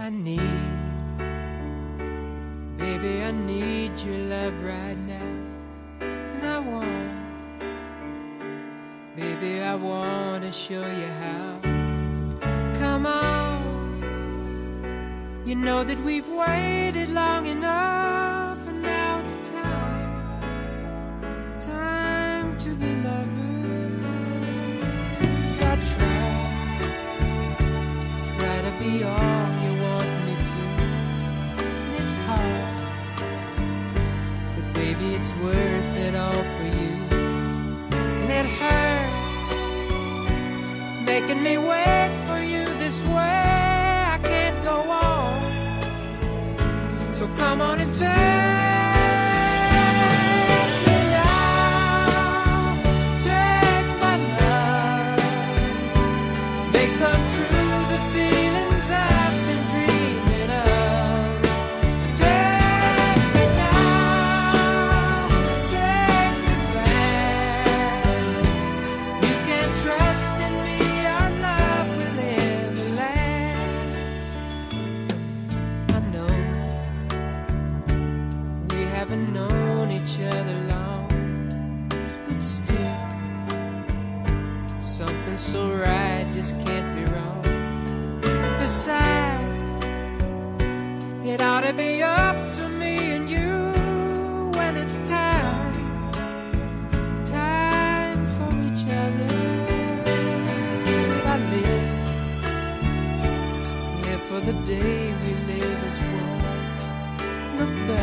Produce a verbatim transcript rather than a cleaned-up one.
I need, baby, I need your love right now. And I want, baby, I want to show you how. Come on, you know that we've waited long enough, and now it's time, time to be lovers. I try, try to be all you want me to, and it's hard, but baby, it's worth it all for you. And it hurts, making me wait for you this way. I can't go on, so come on and take me now, take my love, make come true the feelings I've been dreaming of. Take me now, take me fast. You can trust in me, our love will ever last. I know we haven't known each other long, but still, something so right just can't be wrong. Besides, it ought to be up to me and you when it's time, time for each other. I live, live for the day we live as one. Look back